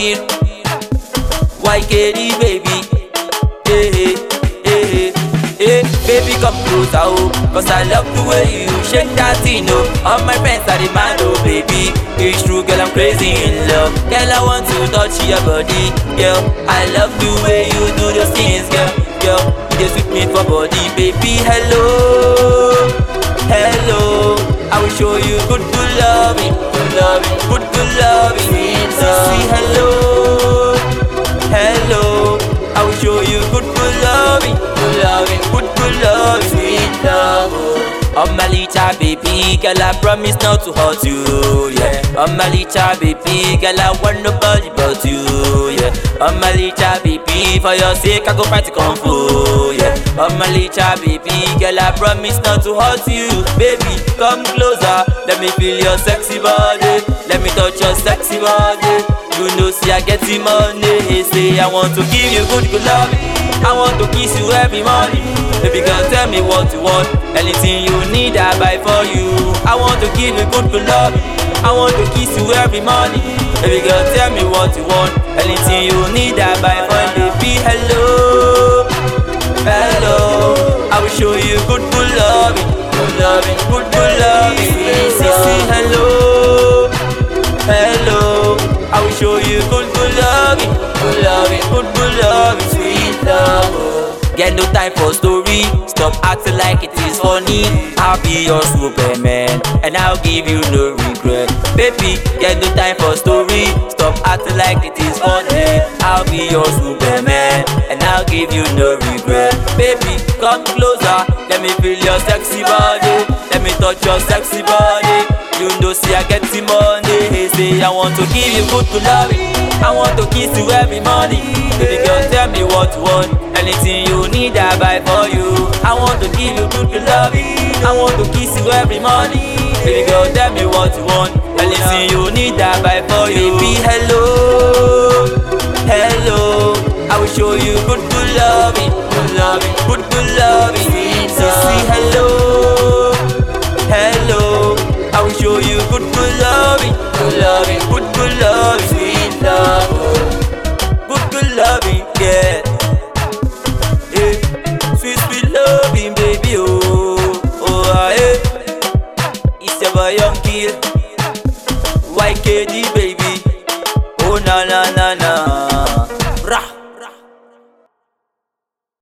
kill. YKD baby. Hey, hey, hey, hey. Baby come closer, oh, cause I love the way you shake that thing, oh. All my friends are demand, oh baby. It's true, girl, I'm crazy in love. Girl, I want to touch your body, girl. I love the way you do those things, girl. Girl, you just with me for body, baby. Hello, hello. I will show you good loving, good loving, good loving. Say hello, hello. I will show you good loving, good loving, good loving, sweet love. Oh my little baby, girl, I promise not to hurt you, yeah. Oh my little baby, girl, I want nobody but you, yeah. Oh my little baby, for your sake I go fight to kung fu, yeah. Oh my little baby, girl, I promise not to hurt you, baby. Come closer, let me feel your sexy body, let me touch your sexy body. You know, see I get the money. Say I want to give you good love. I want to kiss you every morning. Baby girl, tell me what you want. Anything you need, I buy for you. I want to give you good love. I want to kiss you every morning. Baby girl, tell me what you want. Anything you need, I buy for you. Baby, hello, hello. I will show you good loving, good loving, good loving. Say hello, hello. I will show you good loving, good loving, sweet love. Get no time for story, stop acting like it is funny. I'll be your Superman, and I'll give you no regret. Baby, get no time for story, stop acting like it is funny. I'll be your Superman, and I'll give you no regret. Baby, come closer, let me feel your sexy body, let me touch your sexy body. You know, see I get the money. Hey, say I want to give you good loving, I want to kiss you every morning. Baby girl, tell me what you want. Anything you need, I buy for you. I want to give you good loving, I want to kiss you every morning. Baby girl, tell me what you want. Anything you need, I buy for you. Baby, hello, hello. I will show you good loving, good loving, good loving. Say hello, hello. I will show you good loving, good loving, sweet love. Good loving, yeah. Yeah. Sweet loving, baby, oh, oh, yeah. It's your boy Young Kill, YKD.